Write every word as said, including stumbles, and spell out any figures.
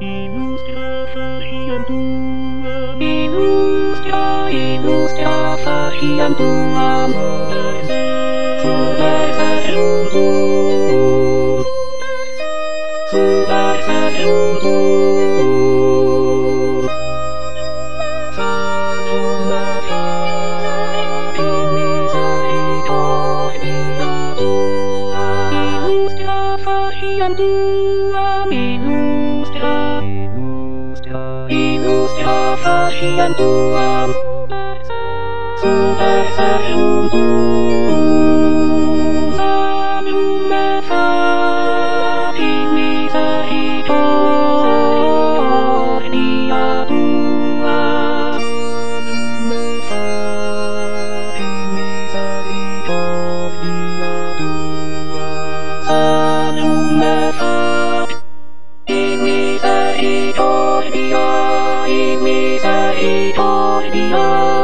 Industria tua, industria, industria faciam tua, super saluto, super saluto. Fanuma fa, dimisa itonia tua, industria faciam tua, industria. Industria faciam tua, super saluto, salume fa, dimisa itonia tua, salume fa, dimisa itonia tua, salume fa, dimisa itonia, dimisa itonia.